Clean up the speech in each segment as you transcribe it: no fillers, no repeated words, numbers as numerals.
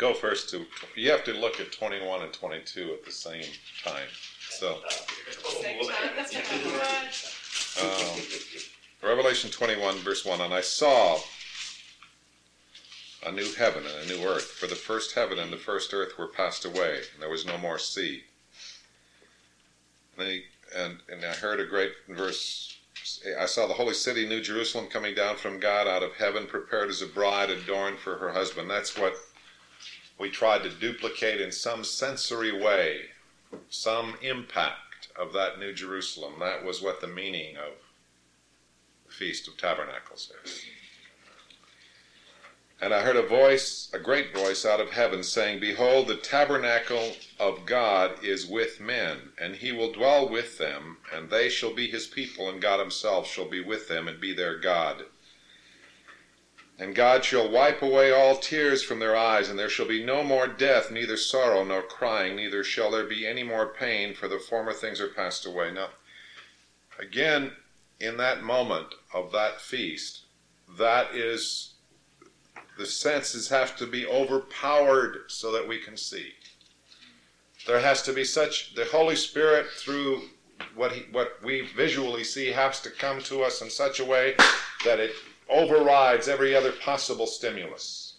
go first to, you have to look at 21 and 22 at the same time. So, Revelation 21, verse 1, and I saw a new heaven and a new earth, for the first heaven and the first earth were passed away, and there was no more sea. And I heard a great verse, I saw the holy city, New Jerusalem, coming down from God out of heaven, prepared as a bride adorned for her husband. That's what we tried to duplicate in some sensory way, some impact of that New Jerusalem. That was what the meaning of the Feast of Tabernacles is. And I heard a voice, a great voice out of heaven, saying, Behold, the tabernacle of God is with men, and he will dwell with them, and they shall be his people, and God himself shall be with them and be their God. And God shall wipe away all tears from their eyes, and there shall be no more death, neither sorrow nor crying, neither shall there be any more pain, for the former things are passed away. Now, again, in that moment of that feast, that is, the senses have to be overpowered so that we can see. There has to be such, the Holy Spirit, through what we visually see, has to come to us in such a way that it overrides every other possible stimulus.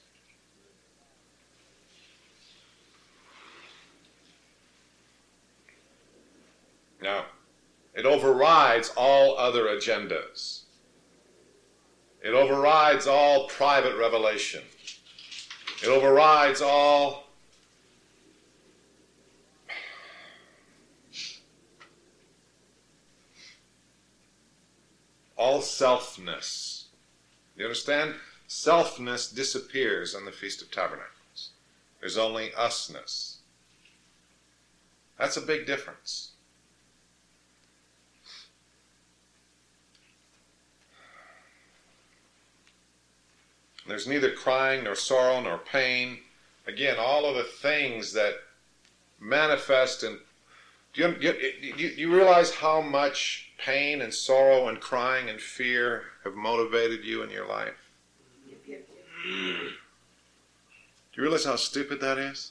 Now, it overrides all other agendas. It overrides all private revelation. It overrides all selfness. You understand? Selfness disappears on the Feast of Tabernacles. There's only usness. That's a big difference. There's neither crying, nor sorrow, nor pain. Again, all of the things that manifest in... Do you realize how much pain and sorrow and crying and fear have motivated you in your life? Do you realize how stupid that is?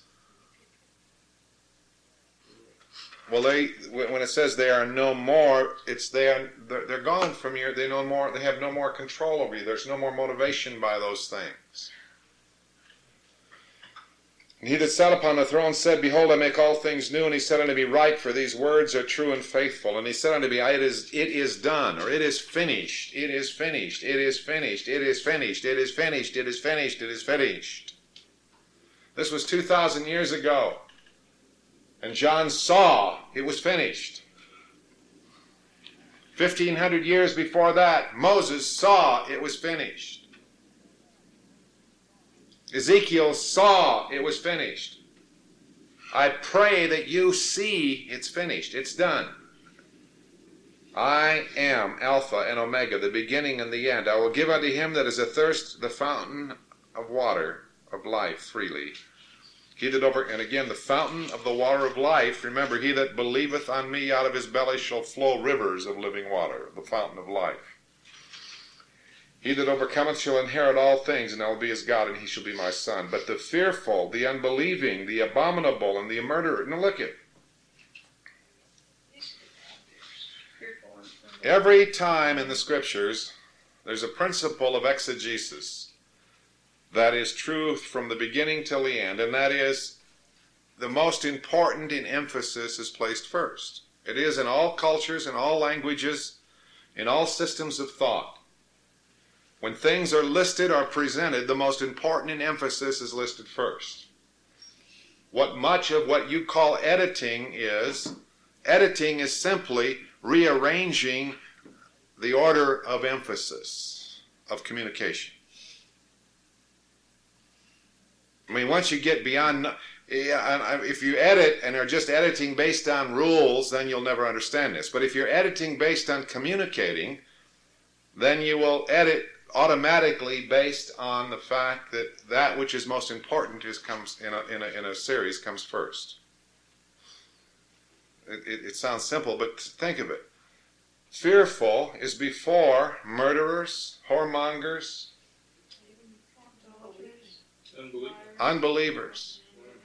Well, when it says they are no more, they're gone from you. They have no more control over you. There's no more motivation by those things. And he that sat upon the throne said, Behold, I make all things new. And he said unto me, Write, for these words are true and faithful. And he said unto me, it is done, or it is finished. It is finished. It is finished. It is finished. It is finished. It is finished. It is finished. This was 2,000 years ago. And John saw it was finished. 1,500 years before that, Moses saw it was finished. Ezekiel saw it was finished. I pray that you see it's finished. It's done. I am Alpha and Omega, the beginning and the end. I will give unto him that is athirst the fountain of water of life freely. And again, the fountain of the water of life, remember, he that believeth on me, out of his belly shall flow rivers of living water, the fountain of life. He that overcometh shall inherit all things, and I will be his God, and he shall be my son. But the fearful, the unbelieving, the abominable, and the murderer, now look at, every time in the Scriptures, there's a principle of exegesis that is true from the beginning till the end, and that is the most important in emphasis is placed first. It is in all cultures, in all languages, in all systems of thought. When things are listed or presented, the most important in emphasis is listed first. What much of what you call editing is simply rearranging the order of emphasis of communication. I mean, once you get beyond, if you edit and are just editing based on rules, then you'll never understand this. But if you're editing based on communicating, then you will edit automatically based on the fact that that which is most important comes in a series comes first. It sounds simple, but think of it. Fearful is before murderers, whoremongers, Unbelievers.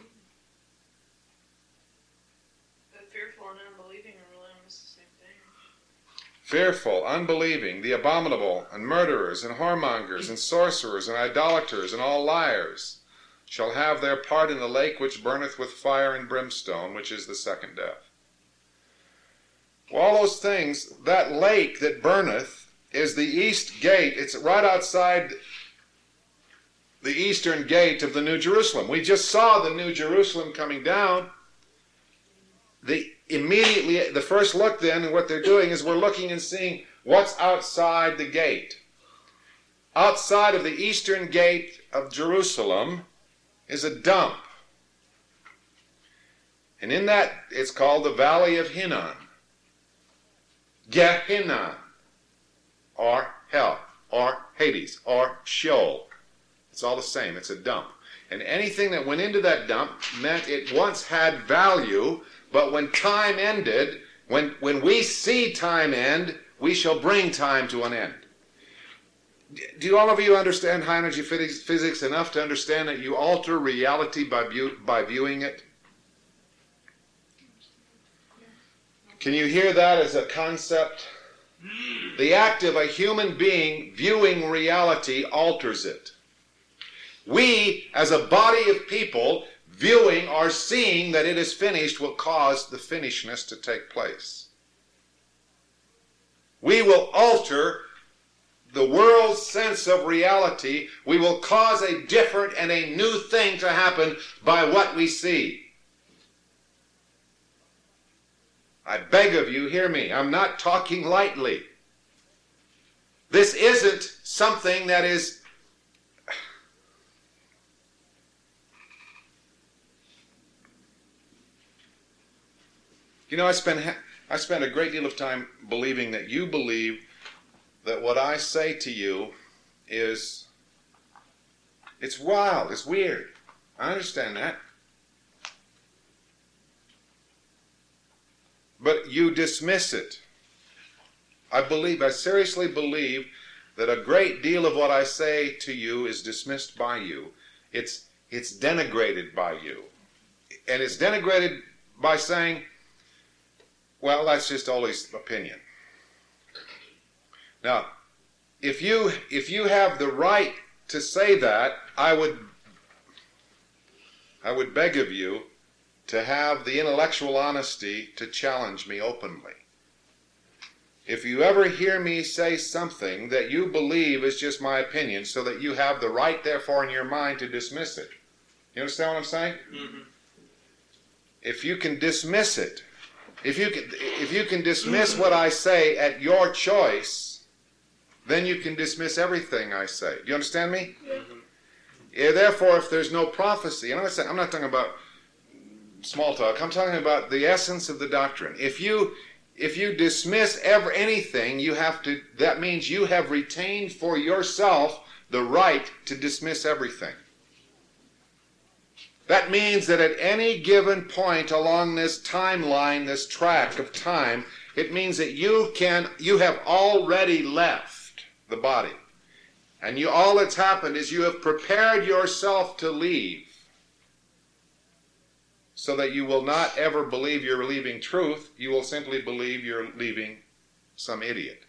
But fearful and unbelieving are really almost the same thing. Fearful, unbelieving, the abominable, and murderers, and whoremongers, and sorcerers, and idolaters, and all liars shall have their part in the lake which burneth with fire and brimstone, which is the second death. Well, all those things, that lake that burneth is the east gate. It's right outside the eastern gate of the New Jerusalem. We just saw the New Jerusalem coming down. Immediately, the first look then, and what they're doing is we're looking and seeing what's outside the gate. Outside of the eastern gate of Jerusalem is a dump. And in that, it's called the Valley of Hinnom. Gehinnom, or hell, or Hades, or Sheol. It's all the same. It's a dump. And anything that went into that dump meant it once had value, but when time ended, when we see time end, we shall bring time to an end. Do all of you understand high energy physics enough to understand that you alter reality by viewing it? Can you hear that as a concept? The act of a human being viewing reality alters it. We, as a body of people, viewing or seeing that it is finished will cause the finishedness to take place. We will alter the world's sense of reality. We will cause a different and a new thing to happen by what we see. I beg of you, hear me. I'm not talking lightly. This isn't something that is I spend a great deal of time believing that you believe that what I say to you it's wild, it's weird. I understand that. But you dismiss it. I seriously believe that a great deal of what I say to you is dismissed by you. It's denigrated by you. And it's denigrated by saying, well, that's just always opinion. Now, if you have the right to say that, I would beg of you to have the intellectual honesty to challenge me openly. If you ever hear me say something that you believe is just my opinion, so that you have the right, therefore, in your mind to dismiss it. You understand what I'm saying? Mm-hmm. If you can dismiss it, if you can dismiss what I say at your choice, then you can dismiss everything I say. Do you understand me? Mm-hmm. Therefore, if there's no prophecy, and I'm not talking about small talk, I'm talking about the essence of the doctrine. If you dismiss anything, that means you have retained for yourself the right to dismiss everything. That means that at any given point along this timeline, this track of time, it means that you have already left the body. And all that's happened is you have prepared yourself to leave, so that you will not ever believe you're leaving truth. You will simply believe you're leaving some idiot.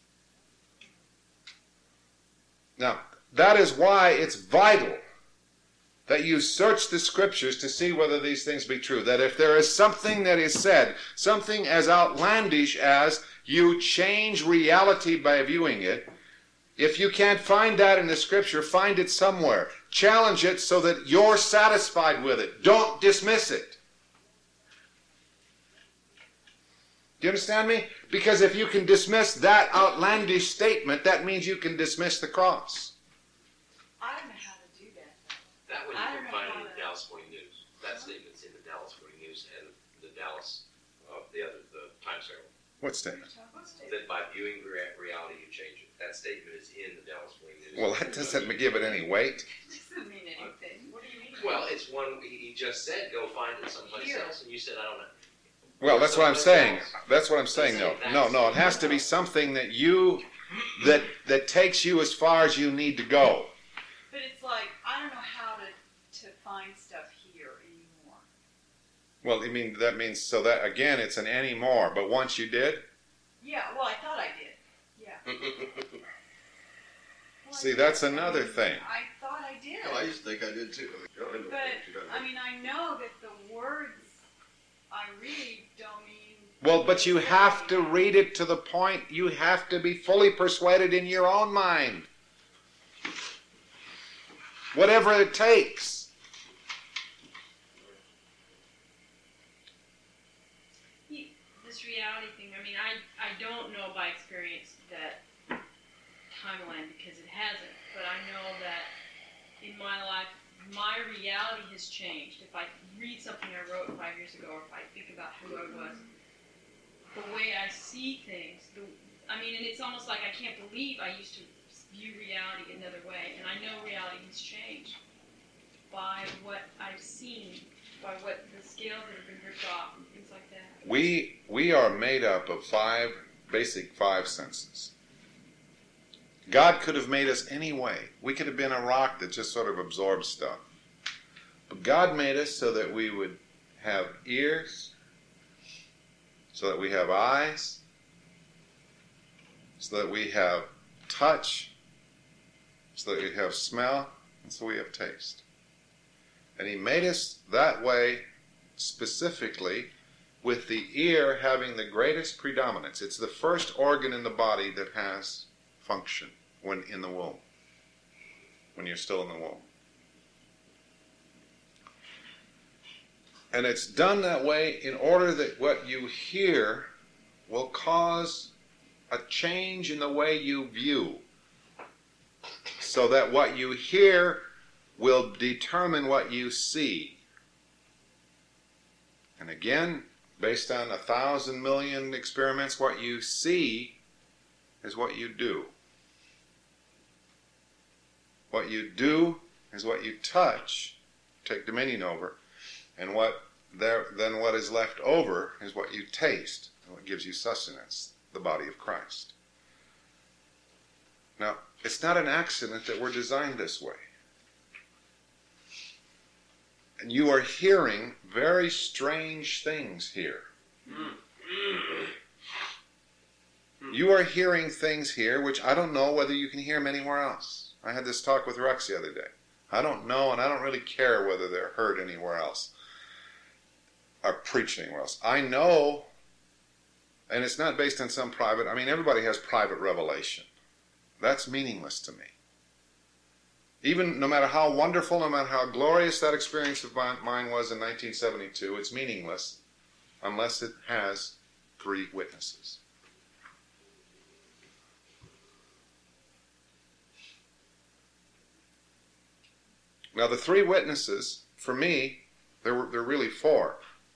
Now, that is why it's vital that you search the scriptures to see whether these things be true. That if there is something that is said, something as outlandish as you change reality by viewing it, if you can't find that in the scripture, find it somewhere. Challenge it so that you're satisfied with it. Don't dismiss it. Do you understand me? Because if you can dismiss that outlandish statement, that means you can dismiss the cross. I don't know how to do that. That one you can find in the Dallas Morning News. That statement's in the Dallas Morning News and the Dallas, the Times Herald. What statement? That by viewing reality, you change it. That statement is in the Dallas Morning News. Well, that doesn't give it any weight. It doesn't mean anything. What do you mean? Well, it's one he just said, go find it someplace else, and you said, I don't know. Well, that's what I'm saying. That's what I'm saying, though. No, it has to be something that that takes you as far as you need to go. But it's like, I don't know how to find stuff here anymore. Well, that means, so that, again, it's an anymore, but once you did? Yeah, well, I thought I did. Yeah. Well, See, that's another thing. I thought I did. I used to think I did too. But, I mean, I know that the words I read don't mean... Well, but you have to read it to the point, you have to be fully persuaded in your own mind. Whatever it takes. This reality thing, I mean, I don't know by experience that timeline because it hasn't, but I know that in my life, my reality has changed. If I read something I wrote 5 years ago, or if I think about who I was, the way I see things, and it's almost like I can't believe I used to view reality another way, and I know reality has changed by what I've seen, by what the scales that have been ripped off and things like that. We are made up of basic five senses. God could have made us any way. We could have been a rock that just sort of absorbs stuff. But God made us so that we would have ears, so that we have eyes, so that we have touch, so that we have smell, and so we have taste. And He made us that way specifically, with the ear having the greatest predominance. It's the first organ in the body that has function when in the womb, when you're still in the womb. And it's done that way in order that what you hear will cause a change in the way you view, so that what you hear will determine what you see. And again, based on 1,000 million experiments, what you see is what you do. What you do is what you touch, take dominion over, and then what is left over is what you taste, and what gives you sustenance, the body of Christ. Now, it's not an accident that we're designed this way. And you are hearing very strange things here. You are hearing things here which I don't know whether you can hear them anywhere else. I had this talk with Rex the other day. I don't know, and I don't really care whether they're heard anywhere else or preached anywhere else. I know, and it's not based on some private, everybody has private revelation. That's meaningless to me. Even no matter how wonderful, no matter how glorious that experience of mine was in 1972, it's meaningless unless it has 3 witnesses. Now the 3 witnesses, for me, there are really 4.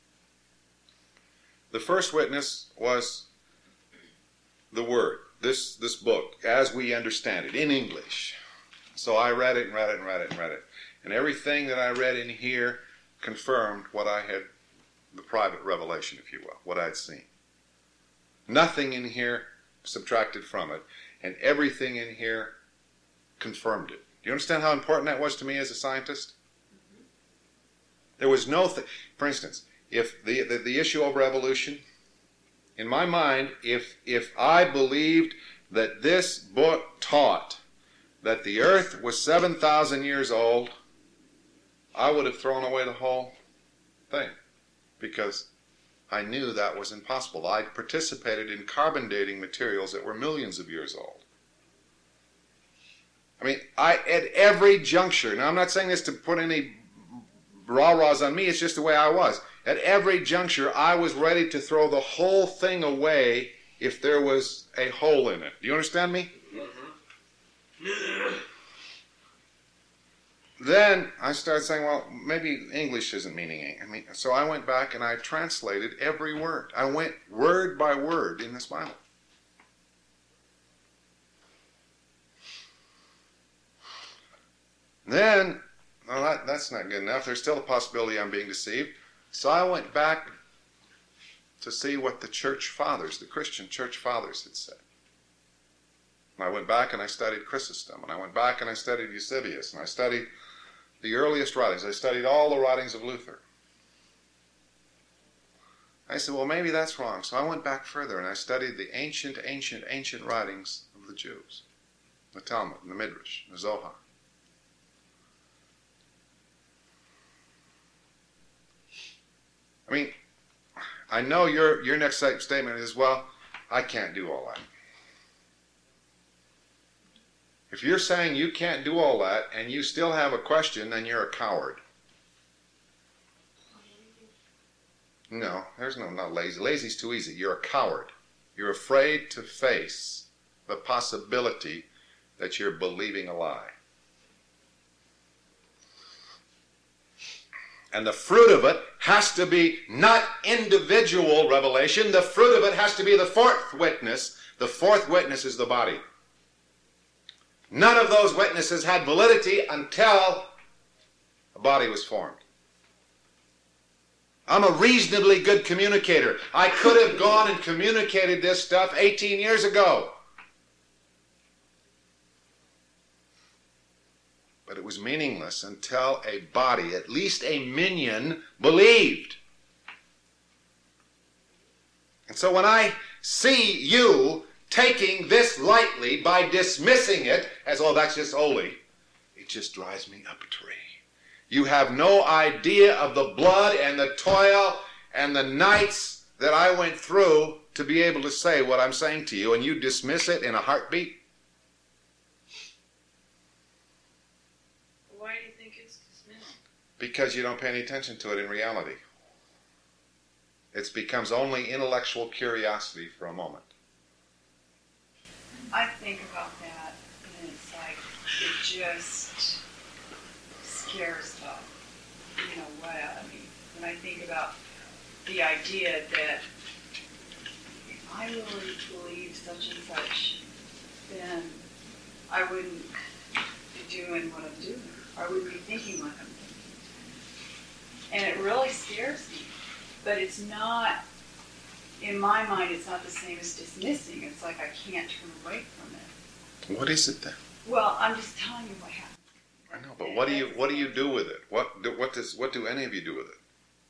The first witness was the Word, this book, as we understand it, in English. So I read it and read it and read it and read it. And everything that I read in here confirmed what I had, the private revelation, if you will, what I had seen. Nothing in here subtracted from it, and everything in here confirmed it. Do you understand how important that was to me as a scientist? There was for instance, if the issue over evolution, in my mind, if I believed that this book taught that the earth was 7,000 years old, I would have thrown away the whole thing, because I knew that was impossible. I'd participated in carbon dating materials that were millions of years old. At every juncture, now I'm not saying this to put any rah-rahs on me, it's just the way I was. At every juncture, I was ready to throw the whole thing away if there was a hole in it. Do you understand me? Then I started saying, well, maybe English isn't meaning it. So I went back and I translated every word. I went word by word in this Bible. Then, well, that's not good enough. There's still a possibility I'm being deceived. So I went back to see what the church fathers, the Christian church fathers, had said. And I went back and I studied Chrysostom, and I went back and I studied Eusebius, and I studied the earliest writings. I studied all the writings of Luther. I said, well, maybe that's wrong. So I went back further and I studied the ancient writings of the Jews. The Talmud, the Midrash, the Zohar. I mean, I know your next statement is, well, I can't do all that. If you're saying you can't do all that and you still have a question, then you're a coward. No, there's not lazy. Lazy's too easy. You're a coward. You're afraid to face the possibility that you're believing a lie. And the fruit of it has to be not individual revelation. The fruit of it has to be the fourth witness. The fourth witness is the body. None of those witnesses had validity until a body was formed. I'm a reasonably good communicator. I could have gone and communicated this stuff 18 years ago. But it was meaningless until a body, at least a minion, believed. And so when I see you taking this lightly by dismissing it as, oh, that's just holy, it just drives me up a tree. You have no idea of the blood and the toil and the nights that I went through to be able to say what I'm saying to you, and you dismiss it in a heartbeat. Why do you think it's dismissed? Because you don't pay any attention to it in reality. It becomes only intellectual curiosity for a moment. I think about that, and it's like, it just scares the way out of me. When I think about the idea that if I really believe such and such, then I wouldn't be doing what I'm doing. I wouldn't be thinking like I'm thinking. And it really scares me. But it's not, in my mind, it's not the same as dismissing. It's like I can't turn away from it. What is it then? Well, I'm just telling you what happened. I know, but what do you do with it? What do any of you do with it?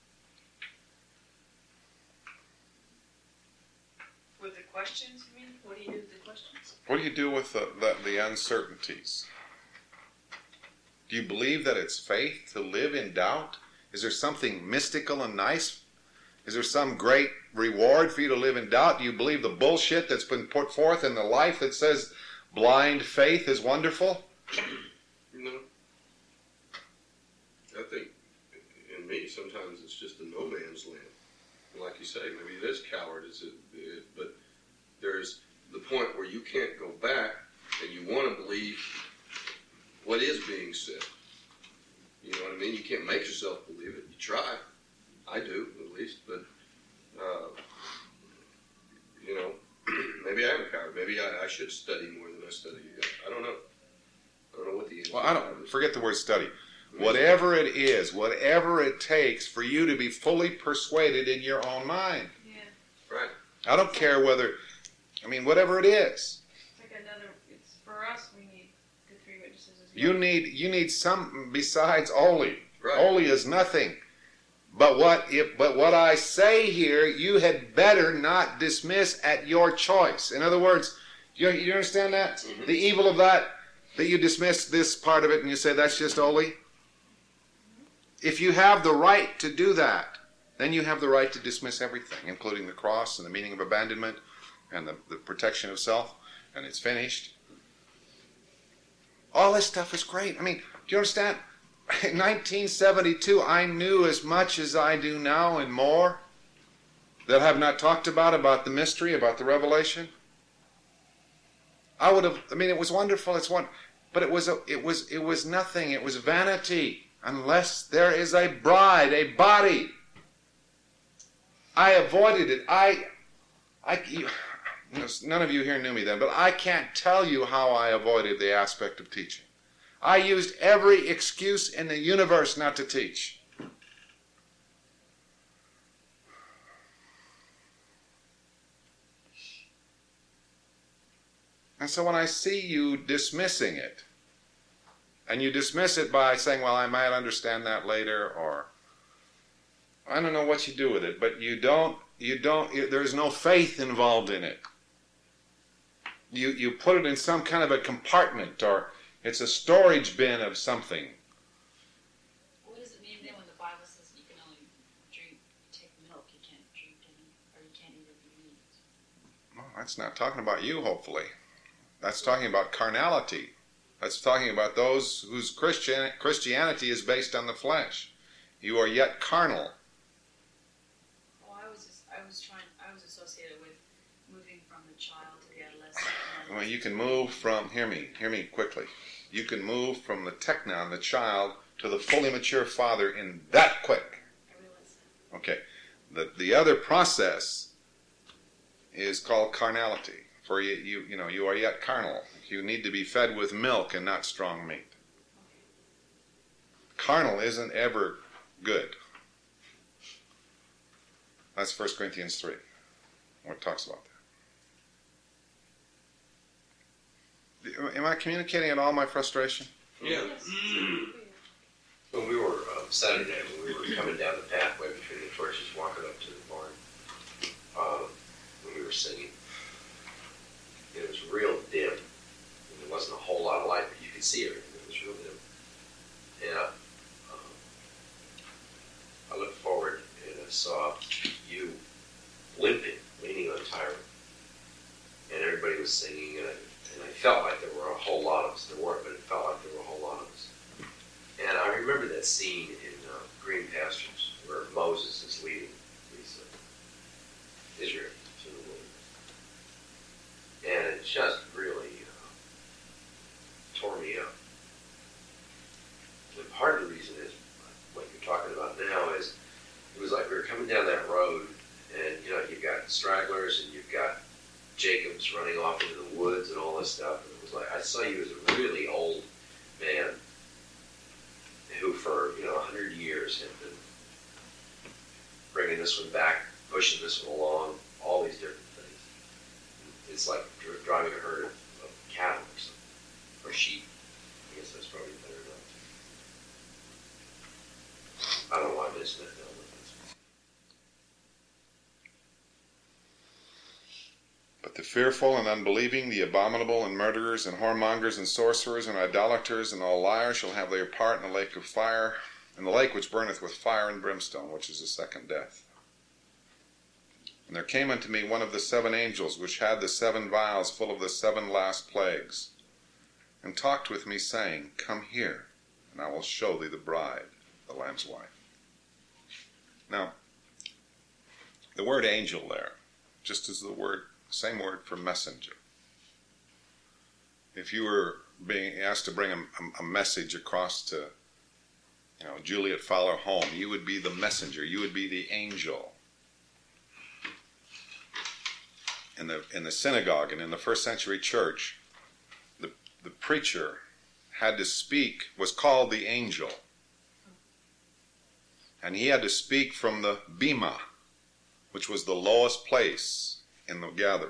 With the questions, you mean? What do you do with the questions? What do you do with the uncertainties? Do you believe that it's faith to live in doubt? Is there something mystical and nice? Is there some great reward for you to live in doubt? Do you believe the bullshit that's been put forth in the life that says blind faith is wonderful? No. I think, in me, sometimes it's just a no man's land. Like you say, maybe it is cowardice, but there's the point where you can't go back and you want to believe what is being said. You know what I mean? You can't make yourself believe it. You try. I do, at least. But, maybe I am a coward. Maybe I should study more than I study. I don't know. I don't know what the answer is. Well, I don't forget the word study. Whatever it is, whatever it takes for you to be fully persuaded in your own mind. Yeah. Right. I don't care whatever it is. It's like it's for us, we need the three witnesses as You well. need something besides Oli. Right. Oli is nothing. But what I say here, you had better not dismiss at your choice. In other words, you understand that? Mm-hmm. The evil of that you dismiss this part of it and you say that's just Oli? If you have the right to do that, then you have the right to dismiss everything, including the cross and the meaning of abandonment and the protection of self, and it's finished. All this stuff is great. I mean, do you understand? In 1972, I knew as much as I do now and more that I have not talked about the mystery, about the revelation. It was wonderful. But it was nothing. It was vanity. Unless there is a bride, a body. I avoided it. None of you here knew me then, but I can't tell you how I avoided the aspect of teaching. I used every excuse in the universe not to teach. And so when I see you dismissing it, And you dismiss it by saying, well, I might understand that later, or I don't know what you do with it, but there's no faith involved in it. You put it in some kind of a compartment, or it's a storage bin of something. What does it mean then when the Bible says you can only take milk, you can't drink any, or you can't eat any meat? Well, that's not talking about you, hopefully. That's talking about carnality. That's talking about those whose Christianity is based on the flesh. You are yet carnal. Well, I was associated with moving from the child to the adolescent. Well, you can move from, hear me quickly. You can move from the teknon, the child, to the fully mature father in that quick. I realize that. Okay. The other process is called carnality. For you are yet carnal. You need to be fed with milk and not strong meat. Carnal isn't ever good. That's 1 Corinthians 3, where it talks about that. Am I communicating at all my frustration? Yeah. When we were Saturday, when we were coming down the pathway between the torches, walking up to the barn, when we were singing, it was real dim. And there wasn't a whole lot of light, but you could see everything. It was real dim. And I looked forward and I saw you limping, leaning on Tyra. And everybody was singing, and I felt like there were a whole lot of us. There weren't, but it felt like there were a whole lot of us. And I remember that scene in Green Pastures where Moses is leading these Israel to the wilderness. And it just really tore me up. And part of the reason is, what you're talking about now, is it was like we were coming down that road, and you've got stragglers, and you've got Jacob's running off into the woods and all this stuff. And it was like I saw you as a really old man who for 100 years had been bringing this one back, pushing this one along, all these different things. It's like driving a herd of cattle or something, or sheep. I guess that's probably better enough. I don't know why I mentioned that now. But the fearful and unbelieving, the abominable and murderers and whoremongers and sorcerers and idolaters and all liars shall have their part in the lake of fire, in the lake which burneth with fire and brimstone, which is the second death. And there came unto me one of the 7 angels, which had the 7 vials full of the 7 last plagues, and talked with me, saying, Come here, and I will show thee the bride, the Lamb's wife. Now, the word angel there, just as the same word for messenger. If you were being asked to bring a message across to, Juliet Fowler home, you would be the messenger. You would be the angel. In the synagogue and in the first century church, the preacher had to speak, was called the angel. And he had to speak from the bima, which was the lowest place in the gathering.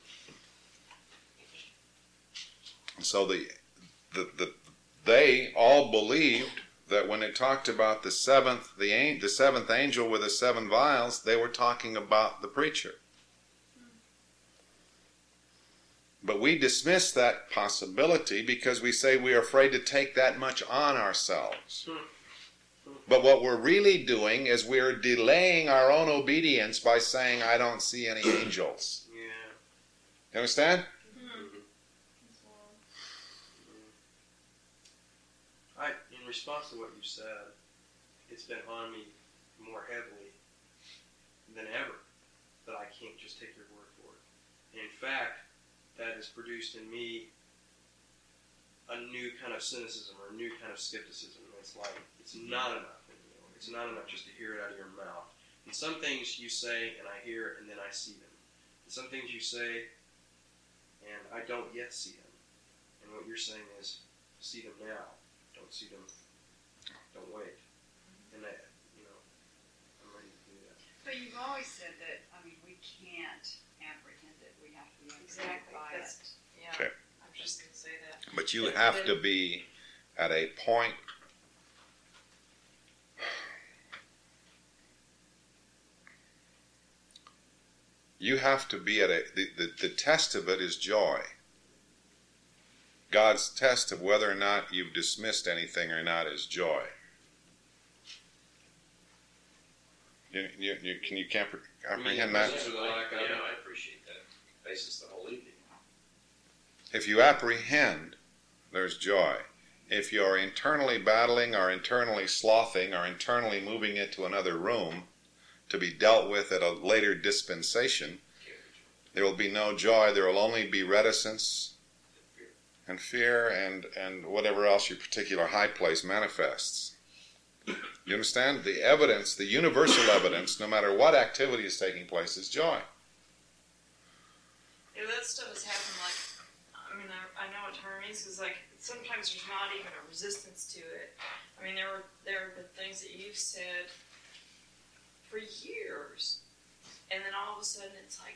And so they all believed that when it talked about the seventh angel with the 7 vials, they were talking about the preacher. But we dismiss that possibility because we say we are afraid to take that much on ourselves. But what we're really doing is we're delaying our own obedience by saying, I don't see any angels. Yeah. You understand? In response to what you said, it's been on me more heavily than ever that I can't just take your word for it. And in fact, that has produced in me a new kind of cynicism or a new kind of skepticism. It's like, it's not enough anymore. It's not enough just to hear it out of your mouth. And some things you say and I hear and then I see them. And some things you say and I don't yet see them. And what you're saying is, see them now. Don't see them, don't wait. And that, I'm ready to do that. But you've always said that, we can't apprehend it. We have to be Exactly. by it. Yeah. Okay. I'm just going to say that. But you have to be at a point you have to be at the test of it is joy. God's test of whether or not you've dismissed anything or not is joy. Can you comprehend that? I appreciate that. Basis the whole evening. If you apprehend, there's joy. If you're internally battling or internally slothing or internally moving into another room to be dealt with at a later dispensation, there will be no joy. There will only be reticence and fear and whatever else your particular high place manifests. You understand? The evidence, the universal evidence, no matter what activity is taking place, is joy. Yeah, that stuff has happened, I know what term means, because, sometimes there's not even a resistance to it. I mean, there have been things that you've said for years, and then all of a sudden it's like,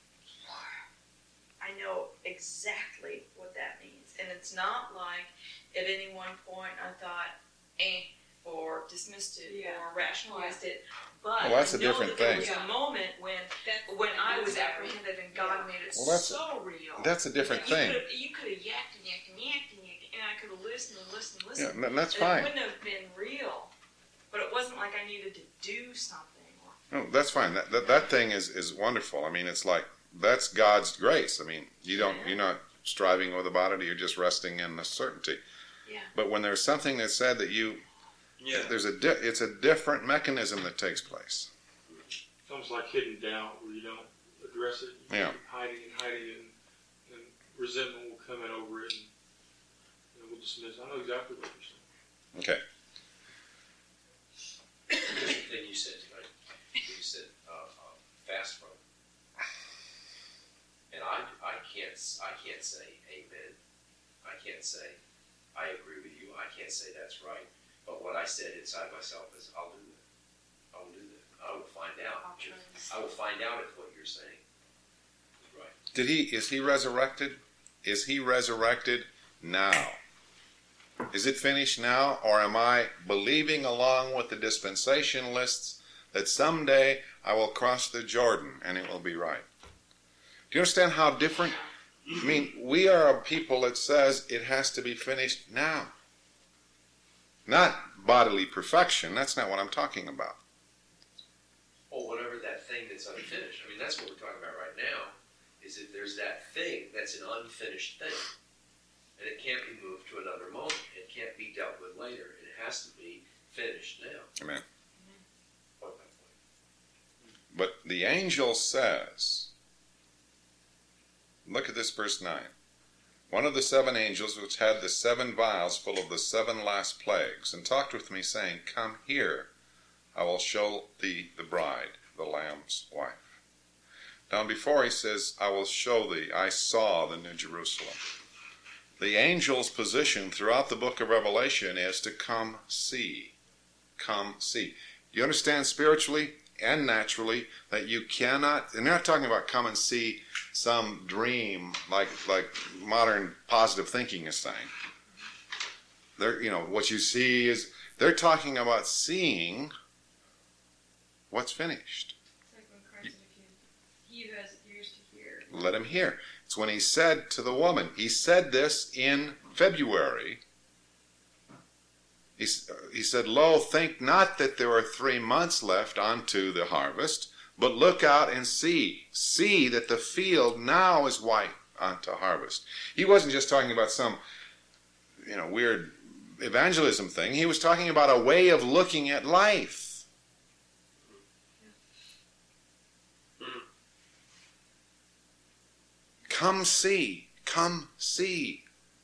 I know exactly what that means. And it's not like at any one point I thought, or dismissed it, or rationalized it. But well, that's I a know different that there thing. was a moment when I was apprehended and God made it so real. That's a different thing. You could have yacked and yacked and yacked and yacked, and I could have listened and listened and listened. Yeah, that's and fine. It wouldn't have been real. But it wasn't like I needed to do something. No, that's fine. That thing is wonderful. I mean, it's like, that's God's grace. I mean, you're not striving with about it. You're just resting in the certainty. Yeah. But when there's something that's said that it's a different mechanism that takes place. It's almost like hidden doubt where you don't address it. You keep hiding and resentment will come in over it, and we'll dismiss. I know exactly what you're saying. Okay. There's the thing you said tonight. You said fast from. And I can't say amen. I can't say I agree with you. I can't say that's right. But what I said inside myself is, I'll do that. I will do that. I will find out. I will find out if what you're saying is right. Is he resurrected? Is he resurrected now? Is it finished now? Or am I believing along with the dispensationalists that someday I will cross the Jordan and it will be right? Do you understand how different? I mean, we are a people that says it has to be finished now. Not bodily perfection. That's not what I'm talking about. Or whatever that thing that's unfinished. I mean, that's what we're talking about right now, is that there's that thing that's an unfinished thing. And it can't be moved to another moment. It can't be dealt with later. It has to be finished now. Amen. Point by point. But the angel says, look at this verse 9. One of the 7 angels which had the 7 vials full of the 7 last plagues, and talked with me, saying, Come here, I will show thee the bride, the Lamb's wife. Down before he says, I will show thee, I saw the New Jerusalem. The angel's position throughout the book of Revelation is to come see. Come see. Do you understand spiritually and naturally that you cannot, and they're not talking about come and see some dream like modern positive thinking is saying. What you see is, they're talking about seeing what's finished. It's like when Christ said, he who has ears to hear. Let him hear. It's when he said to the woman, he said this in February. He said, Lo, think not that there are 3 months left unto the harvest, but look out and see. See that the field now is white unto harvest. He wasn't just talking about some, weird evangelism thing. He was talking about a way of looking at life. Come see. Come see.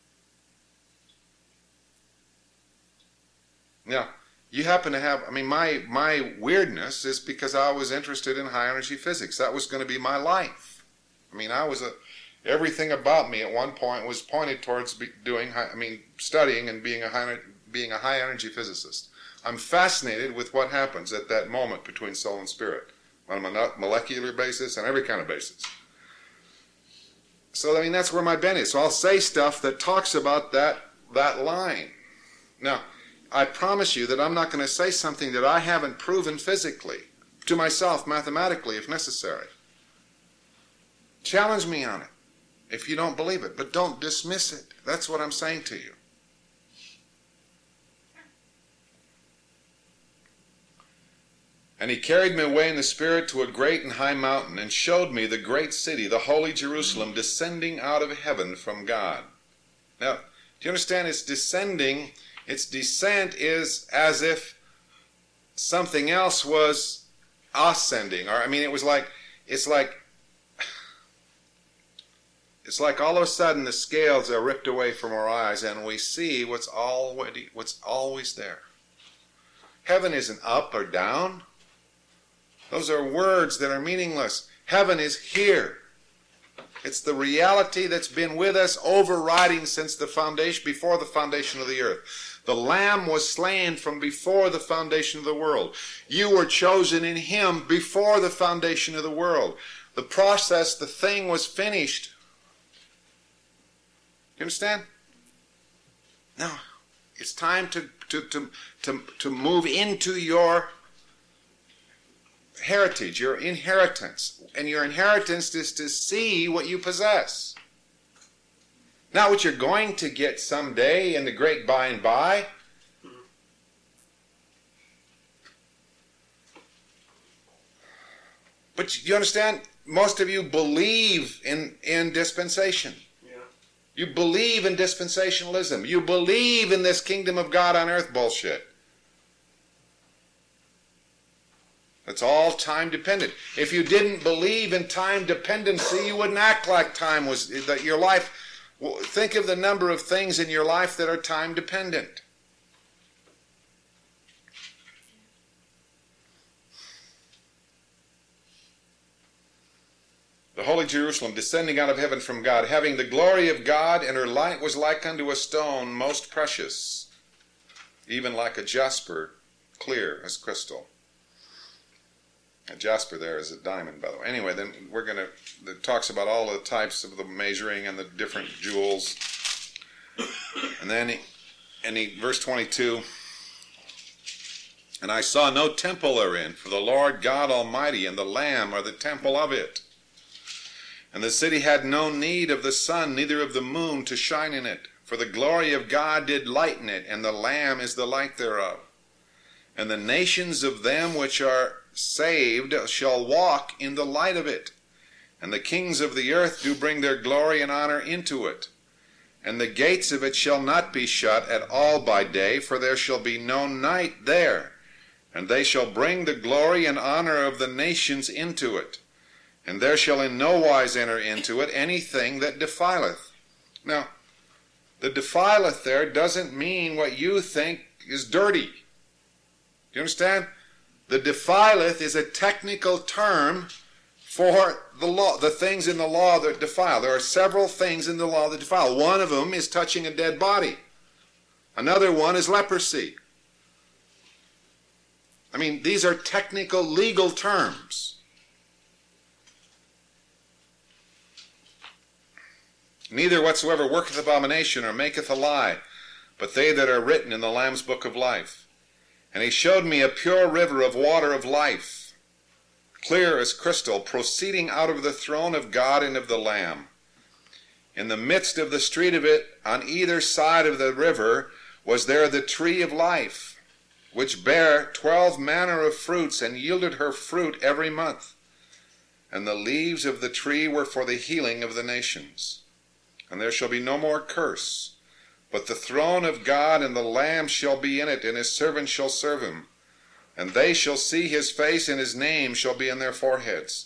Now, you happen to have, my weirdness is because I was interested in high energy physics. That was going to be my life. Everything about me at one point was pointed towards studying and being a high energy physicist. I'm fascinated with what happens at that moment between soul and spirit on a molecular basis and every kind of basis. So, that's where my bent is. So I'll say stuff that talks about that line. Now, I promise you that I'm not going to say something that I haven't proven physically, to myself, mathematically, if necessary. Challenge me on it if you don't believe it, but don't dismiss it. That's what I'm saying to you. And he carried me away in the Spirit to a great and high mountain, and showed me the great city, the holy Jerusalem, descending out of heaven from God. Now, do you understand? It's descending. Its descent is as if something else was ascending. Or, I mean, it's like all of a sudden the scales are ripped away from our eyes, and we see what's always there. Heaven isn't up or down. Those are words that are meaningless. Heaven is here. It's the reality that's been with us, overriding since the foundation, before the foundation of the earth. The Lamb was slain from before the foundation of the world. You were chosen in Him before the foundation of the world. The process, the thing was finished. You understand? Now, it's time to move into your heritage, your inheritance. And your inheritance is to see what you possess. Not what you're going to get someday in the great by and by. But you understand, most of you believe in dispensation. Yeah. You believe in dispensationalism. You believe in this kingdom of God on earth bullshit. It's all time dependent. If you didn't believe in time dependency, you wouldn't act like time was, that your life, think of the number of things in your life that are time dependent. The holy Jerusalem descending out of heaven from God, having the glory of God, and her light was like unto a stone most precious, even like a jasper, clear as crystal. A jasper there is a diamond, by the way. Anyway, then it talks about all the types of the measuring and the different jewels. And then verse 22, and I saw no temple therein, for the Lord God Almighty and the Lamb are the temple of it. And the city had no need of the sun, neither of the moon to shine in it, for the glory of God did lighten it, and the Lamb is the light thereof. And the nations of them which are saved shall walk in the light of it. And the kings of the earth do bring their glory and honor into it. And the gates of it shall not be shut at all by day, for there shall be no night there. And they shall bring the glory and honor of the nations into it. And there shall in no wise enter into it anything that defileth. Now, the defileth there doesn't mean what you think is dirty. Do you understand? The defileth is a technical term for the law, the things in the law that defile. There are several things in the law that defile. One of them is touching a dead body. Another one is leprosy. I mean, these are technical legal terms. Neither whatsoever worketh abomination or maketh a lie, but they that are written in the Lamb's book of life. And he showed me a pure river of water of life, clear as crystal, proceeding out of the throne of God and of the Lamb. In the midst of the street of it, on either side of the river, was there the tree of life, which bare 12 manner of fruits, and yielded her fruit every month. And the leaves of the tree were for the healing of the nations. And there shall be no more curse. But the throne of God and the Lamb shall be in it, and his servants shall serve him. And they shall see his face, and his name shall be in their foreheads.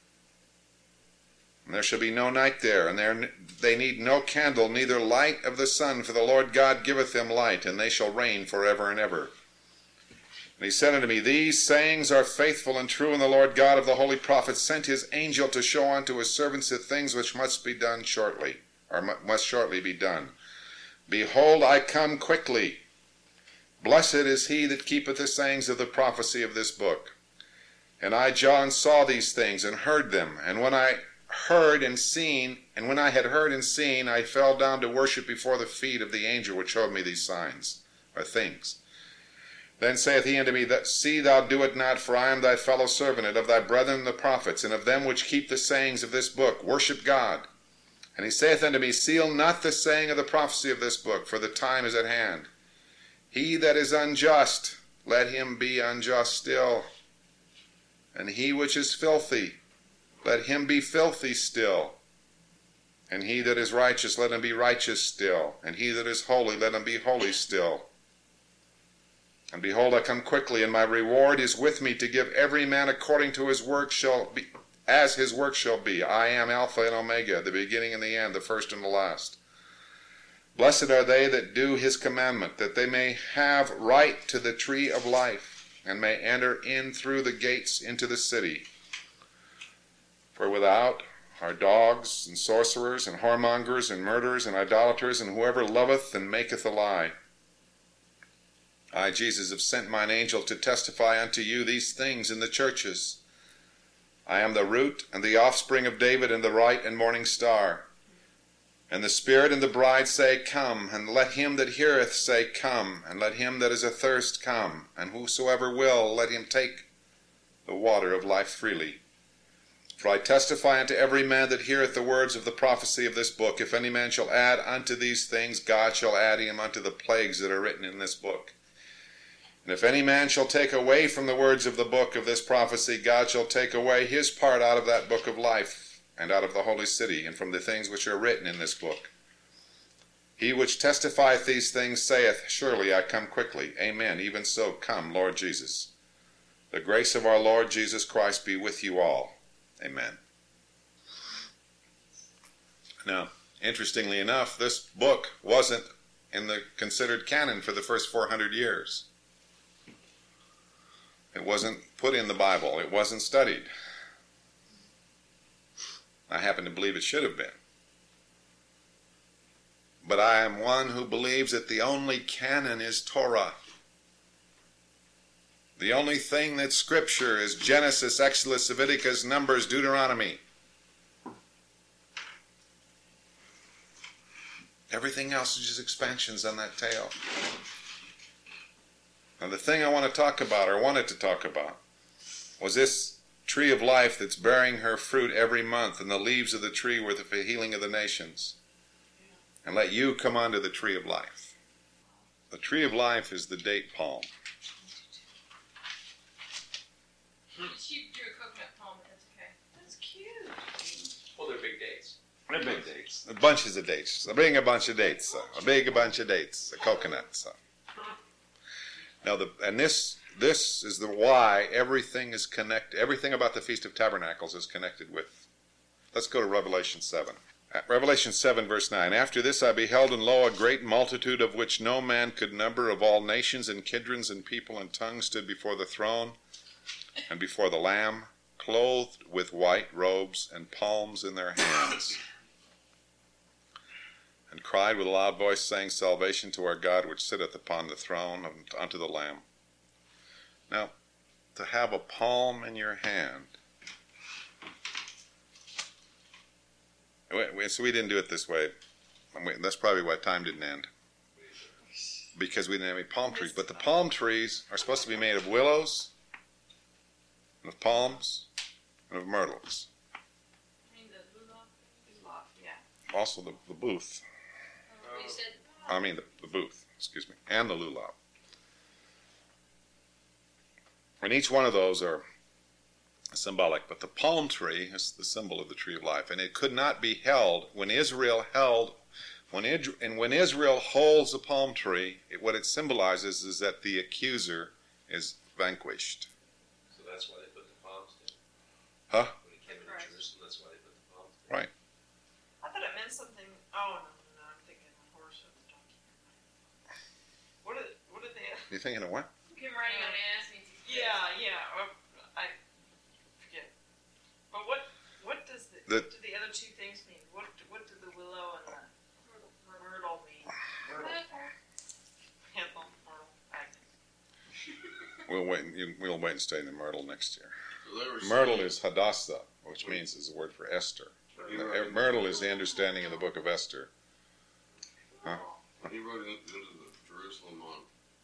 And there shall be no night there, and they need no candle, neither light of the sun, for the Lord God giveth them light, and they shall reign forever and ever. And he said unto me, These sayings are faithful and true, and the Lord God of the holy prophets sent his angel to show unto his servants the things which must be done shortly, or must shortly be done. Behold, I come quickly. Blessed is he that keepeth the sayings of the prophecy of this book. And I, John, saw these things and heard them. And when I had heard and seen, I fell down to worship before the feet of the angel which showed me these signs. or things. Then saith he unto me, See thou do it not, for I am thy fellow servant, and of thy brethren the prophets, and of them which keep the sayings of this book. Worship God. And he saith unto me, Seal not the saying of the prophecy of this book, for the time is at hand. He that is unjust, let him be unjust still. And he which is filthy, let him be filthy still. And he that is righteous, let him be righteous still. And he that is holy, let him be holy still. And behold, I come quickly, and my reward is with me to give every man according to his work shall be, as his work shall be. I am Alpha and Omega, the beginning and the end, the first and the last. Blessed are they that do his commandment, that they may have right to the tree of life, and may enter in through the gates into the city. For without are dogs, and sorcerers, and whoremongers, and murderers, and idolaters, and whoever loveth and maketh a lie. I, Jesus, have sent mine angel to testify unto you these things in the churches. I am the root and the offspring of David, and the bright and morning star. And the Spirit and the bride say, Come, and let him that heareth say, Come, and let him that is athirst come, and whosoever will, let him take the water of life freely. For I testify unto every man that heareth the words of the prophecy of this book, if any man shall add unto these things, God shall add him unto the plagues that are written in this book. And if any man shall take away from the words of the book of this prophecy, God shall take away his part out of that book of life, and out of the holy city, and from the things which are written in this book. He which testifieth these things saith, Surely I come quickly. Amen. Even so, come, Lord Jesus. The grace of our Lord Jesus Christ be with you all. Amen. Now, interestingly enough, this book wasn't in the considered canon for the first 400 years. It wasn't put in the Bible. It wasn't studied. I happen to believe it should have been. But I am one who believes that the only canon is Torah. The only thing that's Scripture is Genesis, Exodus, Leviticus, Numbers, Deuteronomy. Everything else is just expansions on that tale. Now the thing I want to talk about, or wanted to talk about, was this tree of life that's bearing her fruit every month, and the leaves of the tree were the healing of the nations. And let you come onto the tree of life. The tree of life is the date palm. She drew a coconut palm, but that's okay. That's cute. Well, they're big dates. They're big dates. Bunches of dates. Bring a bunch of dates. A big bunch of dates. A coconut. Now, this is the why everything is connected. Everything about the Feast of Tabernacles is connected with. Let's go to Revelation 7. Revelation 7, verse 9. After this I beheld, and lo, a great multitude of which no man could number, of all nations and kindreds and people and tongues, stood before the throne and before the Lamb, clothed with white robes and palms in their hands, and cried with a loud voice, saying, Salvation to our God, which sitteth upon the throne, and unto the Lamb. Now, to have a palm in your hand. So we didn't do it this way. That's probably why time didn't end. Because we didn't have any palm trees. But the palm trees are supposed to be made of willows, and of palms, and of myrtles. I mean, the lulav. Yeah. Also the booth. You said I mean the booth, excuse me, and the lulav. And each one of those are symbolic, but the palm tree is the symbol of the tree of life, and it could not be held when Israel holds a palm tree. What it symbolizes is that the accuser is vanquished. So that's why they put the palms in. Huh? When he came into Jerusalem, that's why they put the palms in. Right. I thought it meant something. Oh, no, I'm thinking of a horse or the donkey. What did they? You thinking of what? You came riding on an ass means he's Yeah. I forget. But what does what do the other two things mean? What do the willow and the myrtle mean? We'll wait and stay in the myrtle next year. So Myrtle is Hadassah, which means is the word for Esther. Myrtle is the understanding of the book of Esther. Huh? He rode into the Jerusalem on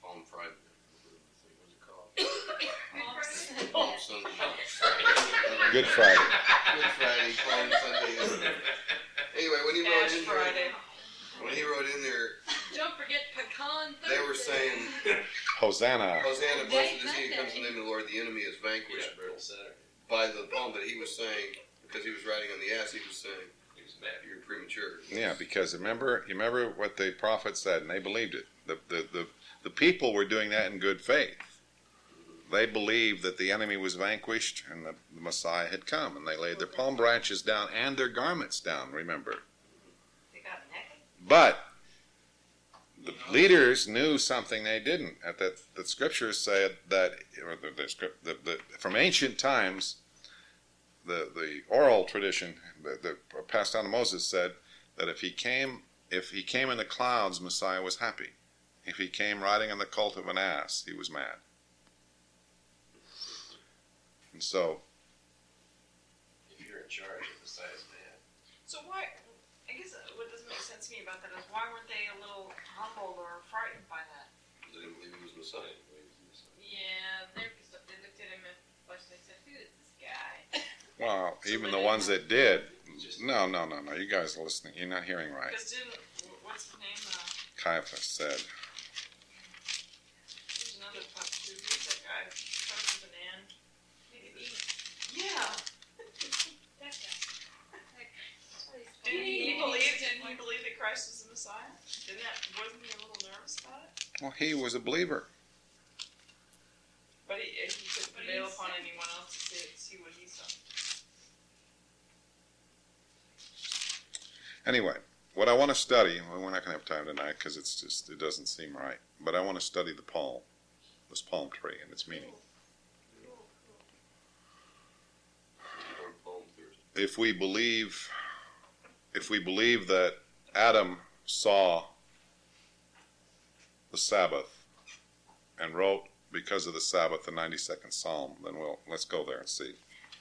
Palm Friday. What's it called? Palm Sunday. Good Friday. Good Friday, Palm Sunday. Anyway, when he wrote Ash in Friday. there, when he wrote in there, Don't forget pecan Thursday. they were saying, Hosanna. Hosanna, blessed is he who comes in the name of the Lord, the enemy is vanquished by the palm. But he was saying, because he was riding on the ass, he was saying, you're premature. Yeah, because remember what the prophet said, and they believed it. The people were doing that in good faith. They believed that the enemy was vanquished and the Messiah had come, and they laid their palm branches down and their garments down, remember. They got naked? But the leaders knew something they didn't. The scriptures said that, from ancient times, the oral tradition that passed down to Moses said that if he came in the clouds, Messiah was happy. If he came riding on the colt of an ass, he was mad. And so, If you're in charge, Messiah's man. So why, I guess what doesn't make sense to me about that is why weren't they a little humbled or frightened by that? They didn't believe he was Messiah. Yeah, they looked at him and they said, "Who is this guy?" well, even the ones that did, no, you guys are listening, you're not hearing right. Because what's the name? Caiaphas said, There's another who's that guy? Starts with an N. Yeah. That guy. Didn't he believe that Christ was the Messiah? Wasn't he a little nervous about it? well, he was a believer. But he couldn't prevail upon anyone else to see what he saw. Anyway, what I want to study, well, we're not going to have time tonight because it doesn't seem right, but I want to study this palm tree and its meaning. If we believe that Adam saw the Sabbath and wrote because of the Sabbath the 92nd Psalm, then let's go there and see.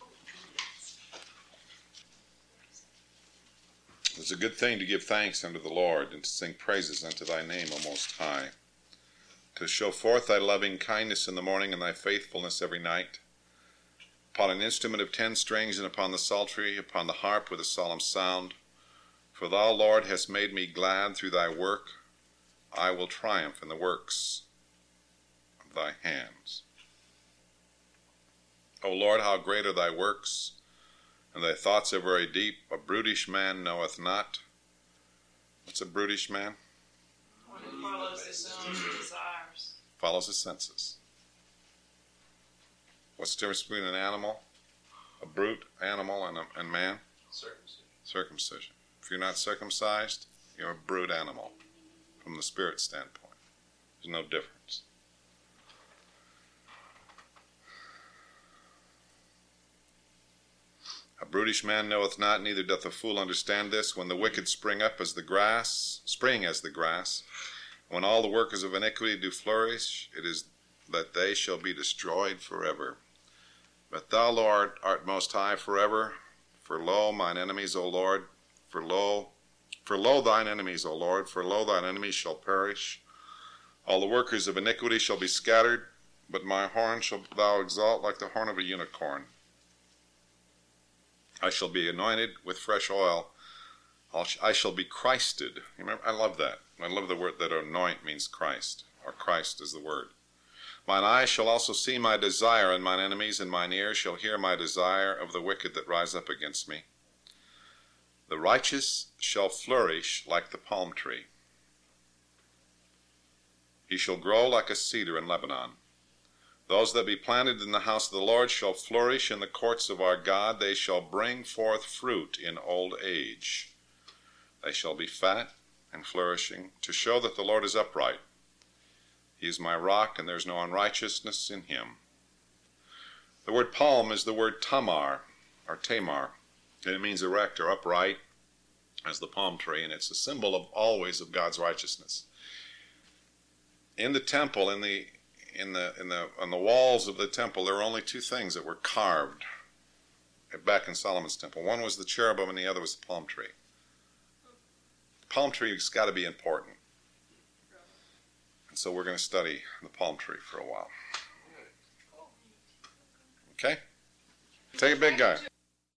It's a good thing to give thanks unto the Lord and to sing praises unto thy name, O Most High, to show forth thy loving kindness in the morning and thy faithfulness every night, upon an instrument of 10 strings and upon the psaltery, upon the harp with a solemn sound. For thou, Lord, hast made me glad through thy work. I will triumph in the works of thy hands. O Lord, how great are thy works, and thy thoughts are very deep. A brutish man knoweth not. What's a brutish man? One who follows his own desires. Follows his senses. What's the difference between an animal, a brute animal, and man? Circumcision. If you're not circumcised, you're a brute animal from the spirit standpoint. There's no difference. A brutish man knoweth not, neither doth a fool understand this. When the wicked spring as the grass, when all the workers of iniquity do flourish, it is that they shall be destroyed forever. But thou, Lord, art most high forever. For lo, mine enemies, O Lord, for lo thine enemies, O Lord, for lo thine enemies shall perish. All the workers of iniquity shall be scattered, but my horn shalt thou exalt like the horn of a unicorn. I shall be anointed with fresh oil. I shall be Christed. Remember, I love that. I love the word that anoint means Christ, or Christ is the word. Mine eyes shall also see my desire in mine enemies, and mine ears shall hear my desire of the wicked that rise up against me. The righteous shall flourish like the palm tree. He shall grow like a cedar in Lebanon. Those that be planted in the house of the Lord shall flourish in the courts of our God. They shall bring forth fruit in old age. They shall be fat and flourishing, to show that the Lord is upright. He is my rock, and there is no unrighteousness in him. The word palm is the word tamar, or tamar, and it means erect or upright, as the palm tree, and it's a symbol of always of God's righteousness. In the temple, on the walls of the temple, there were only 2 things that were carved back in Solomon's temple. One was the cherubim, and the other was the palm tree. The palm tree has got to be important. And so we're going to study the palm tree for a while. Okay? Take a big guy.